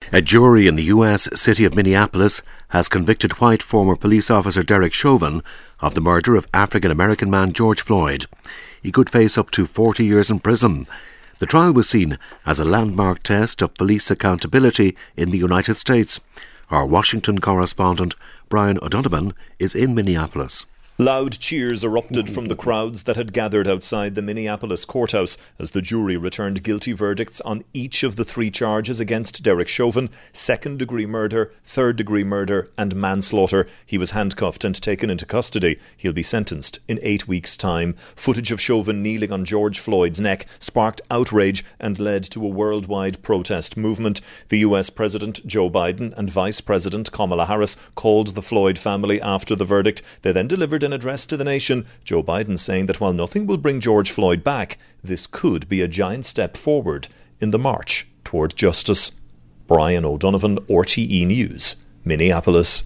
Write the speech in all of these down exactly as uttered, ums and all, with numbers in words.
A jury in the U S city of Minneapolis has convicted white former police officer Derek Chauvin of the murder of African-American man George Floyd. He could face up to forty years in prison. The trial was seen as a landmark test of police accountability in the United States. Our Washington correspondent Brian O'Donovan is in Minneapolis. Loud cheers erupted from the crowds that had gathered outside the Minneapolis courthouse as the jury returned guilty verdicts on each of the three charges against Derek Chauvin: second-degree murder, third-degree murder and manslaughter. He was handcuffed and taken into custody. He'll be sentenced in eight weeks' time. Footage of Chauvin kneeling on George Floyd's neck sparked outrage and led to a worldwide protest movement. The U S President Joe Biden and Vice President Kamala Harris called the Floyd family after the verdict. They then delivered an address to the nation, Joe Biden saying that while nothing will bring George Floyd back, this could be a giant step forward in the march toward justice. Brian O'Donovan, R T E News, Minneapolis.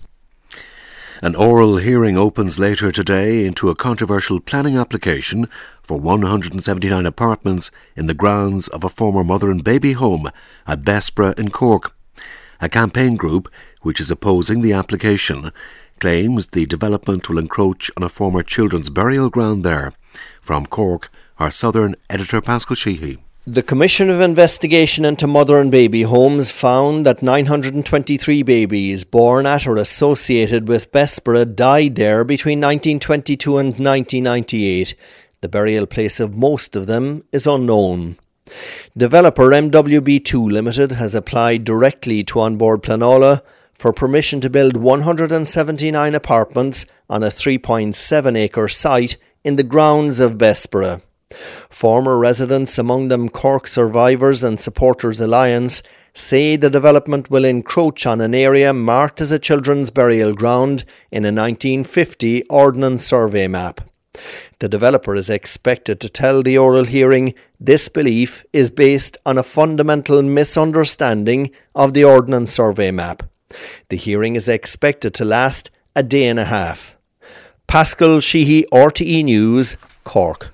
An oral hearing opens later today into a controversial planning application for one hundred seventy-nine apartments in the grounds of a former mother and baby home at Bessborough in Cork. A campaign group, which is opposing the application, claims the development will encroach on a former children's burial ground there. From Cork, our Southern editor Pascal Sheehy. The Commission of Investigation into Mother and Baby Homes found that nine hundred twenty-three babies born at or associated with Bessborough died there between nineteen twenty-two and nineteen ninety-eight. The burial place of most of them is unknown. Developer M W B two Limited has applied directly to An Bord Pleanála for permission to build one hundred seventy-nine apartments on a three point seven acre site in the grounds of Bessborough. Former residents, among them Cork Survivors and Supporters Alliance, say the development will encroach on an area marked as a children's burial ground in a nineteen fifty Ordnance Survey map. The developer is expected to tell the oral hearing this belief is based on a fundamental misunderstanding of the Ordnance Survey map. The hearing is expected to last a day and a half. Pascal Sheehy, R T E News, Cork.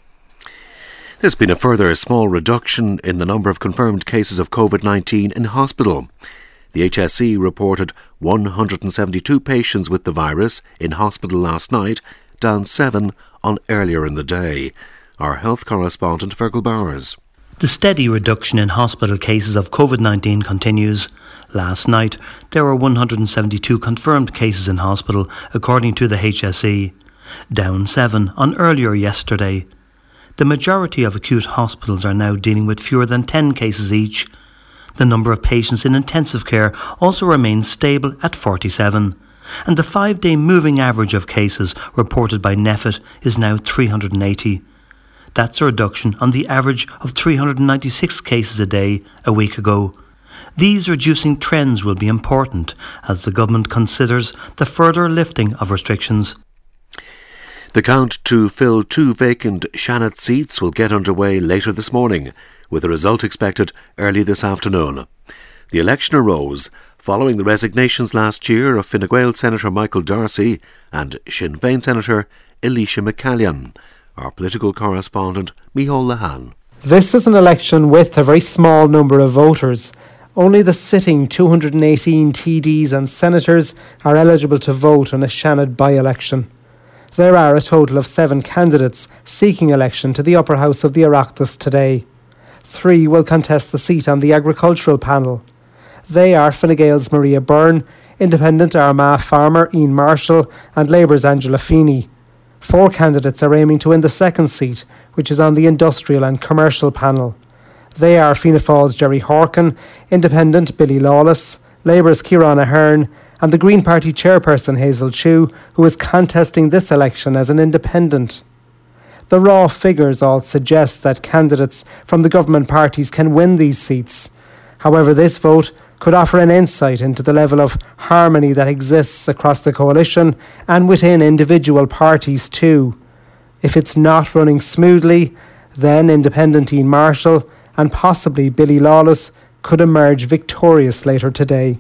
There's been a further small reduction in the number of confirmed cases of COVID nineteen in hospital. The H S E reported one hundred seventy-two patients with the virus in hospital last night, down seven on earlier in the day. Our health correspondent Fergal Bowers. The steady reduction in hospital cases of COVID nineteen continues. Last night, there were one hundred seventy-two confirmed cases in hospital, according to the H S E, down seven on earlier yesterday. The majority of acute hospitals are now dealing with fewer than ten cases each. The number of patients in intensive care also remains stable at forty-seven, and the five-day moving average of cases reported by NPHET is now three hundred eighty. That's a reduction on the average of three hundred ninety-six cases a day a week ago. These reducing trends will be important as the government considers the further lifting of restrictions. The count to fill two vacant Shannon seats will get underway later this morning, with the result expected early this afternoon. The election arose following the resignations last year of Fine Gael Senator Michael Darcy and Sinn Féin Senator Elisha McCallion. Our political correspondent Micheál Lahan. This is an election with a very small number of voters. Only the sitting two hundred eighteen T Ds and senators are eligible to vote on a Shannon by-election. There are a total of seven candidates seeking election to the upper house of the Oireachtas today. Three will contest the seat on the agricultural panel. They are Fine Gael's Maria Byrne, Independent Armagh farmer Ian Marshall and Labour's Angela Feeney. Four candidates are aiming to win the second seat, which is on the industrial and commercial panel. They are Fianna Fáil's Jerry Horkin, Independent Billy Lawless, Labour's Ciarán Ahern and the Green Party chairperson Hazel Chu, who is contesting this election as an independent. The raw figures all suggest that candidates from the government parties can win these seats. However, this vote could offer an insight into the level of harmony that exists across the coalition and within individual parties too. If it's not running smoothly, then Independent Ian Marshall and possibly Billy Lawless could emerge victorious later today.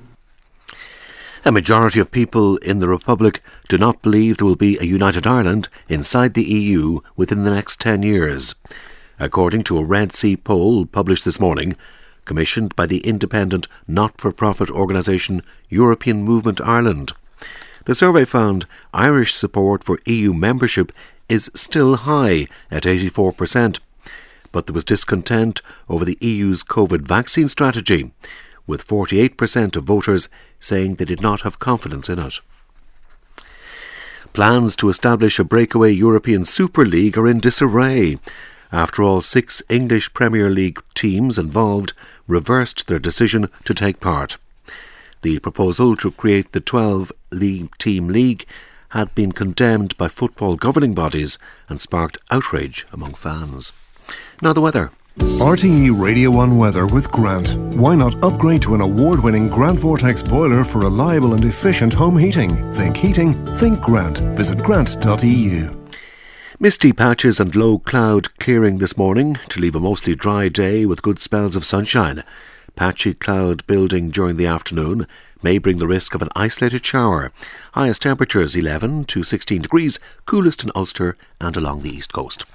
A majority of people in the Republic do not believe there will be a united Ireland inside the E U within the next ten years. According to a Red C poll published this morning, commissioned by the independent not-for-profit organisation European Movement Ireland. The survey found Irish support for E U membership is still high at eighty-four percent, but there was discontent over the E U's COVID vaccine strategy, with forty-eight percent of voters saying they did not have confidence in it. Plans to establish a breakaway European Super League are in disarray. After all, six English Premier League teams involved reversed their decision to take part. The proposal to create the twelve-team league had been condemned by football governing bodies and sparked outrage among fans. Now the weather. R T E Radio one Weather with Grant. Why not upgrade to an award-winning Grant Vortex boiler for reliable and efficient home heating? Think heating, think Grant. Visit grant dot e u. Misty patches and low cloud clearing this morning to leave a mostly dry day with good spells of sunshine. Patchy cloud building during the afternoon may bring the risk of an isolated shower. Highest temperatures eleven to sixteen degrees, coolest in Ulster and along the east coast.